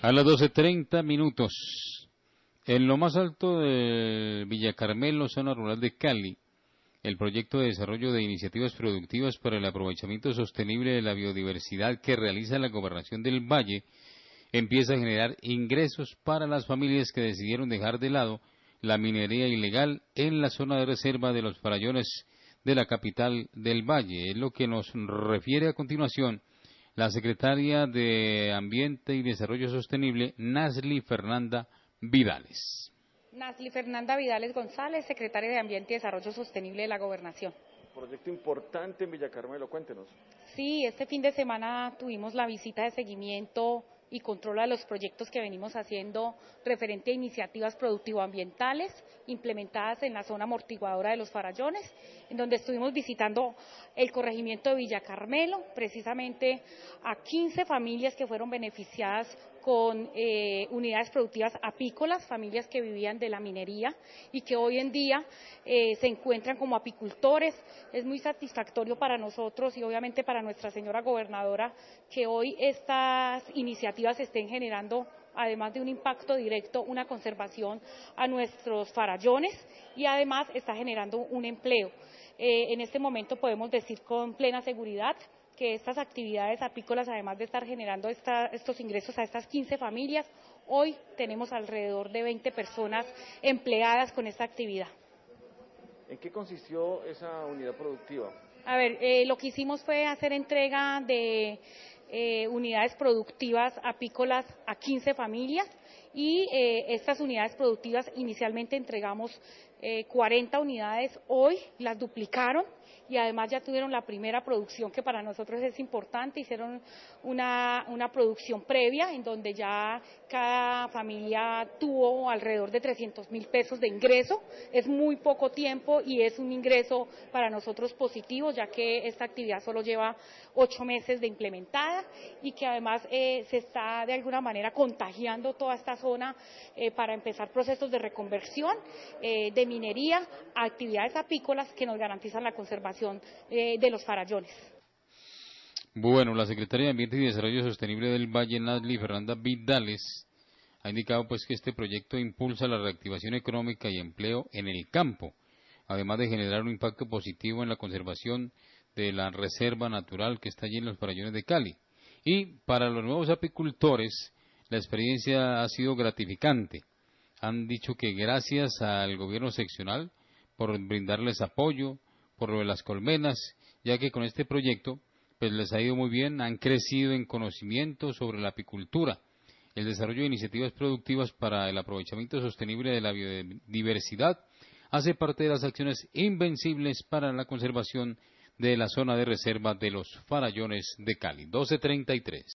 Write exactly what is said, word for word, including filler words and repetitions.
A las doce treinta minutos, en lo más alto de Villa Carmelo, zona rural de Cali, el proyecto de desarrollo de iniciativas productivas para el aprovechamiento sostenible de la biodiversidad que realiza la Gobernación del Valle empieza a generar ingresos para las familias que decidieron dejar de lado la minería ilegal en la zona de reserva de los farallones de la capital del Valle. Es lo que nos refiere a continuación la secretaria de Ambiente y Desarrollo Sostenible, Nasli Fernanda Vidales. Nasli Fernanda Vidales González, secretaria de Ambiente y Desarrollo Sostenible de la Gobernación. Proyecto importante en Villa Carmelo, cuéntenos. Sí, este fin de semana tuvimos la visita de seguimiento y control a los proyectos que venimos haciendo referente a iniciativas productivo-ambientales implementadas en la zona amortiguadora de los farallones, en donde estuvimos visitando el corregimiento de Villa Carmelo, precisamente a quince familias que fueron beneficiadas con eh, unidades productivas apícolas, familias que vivían de la minería y que hoy en día eh, se encuentran como apicultores. Es muy satisfactorio para nosotros y obviamente para nuestra señora gobernadora que hoy estas iniciativas estén generando, además de un impacto directo, una conservación a nuestros farallones y además está generando un empleo. Eh, en este momento podemos decir con plena seguridad que estas actividades apícolas, además de estar generando esta, estos ingresos a estas quince familias, hoy tenemos alrededor de veinte personas empleadas con esta actividad. ¿En qué consistió esa unidad productiva? A ver, eh, lo que hicimos fue hacer entrega de eh, unidades productivas apícolas a quince familias y eh, estas unidades productivas inicialmente entregamos eh, cuarenta unidades, hoy las duplicaron y además ya tuvieron la primera producción que para nosotros es importante, hicieron una, una producción previa en donde ya cada familia tuvo alrededor de trescientos mil pesos de ingreso, es muy poco tiempo y es un ingreso para nosotros positivo ya que esta actividad solo lleva ocho meses de implementada y que además eh, se está de alguna manera contagiando toda esta zona eh, para empezar procesos de reconversión eh, de minería a actividades apícolas que nos garantizan la conservación eh, de los farallones. Bueno, la Secretaria de Ambiente y Desarrollo Sostenible del Valle, Nasli Fernanda Vidales, ha indicado pues que este proyecto impulsa la reactivación económica y empleo en el campo, además de generar un impacto positivo en la conservación de la reserva natural que está allí en los farallones de Cali. Y para los nuevos apicultores, la experiencia ha sido gratificante. Han dicho que gracias al gobierno seccional por brindarles apoyo, por lo de las colmenas, ya que con este proyecto pues les ha ido muy bien, han crecido en conocimiento sobre la apicultura, el desarrollo de iniciativas productivas para el aprovechamiento sostenible de la biodiversidad, hace parte de las acciones invencibles para la conservación de la zona de reserva de los farallones de Cali. doce treinta y tres.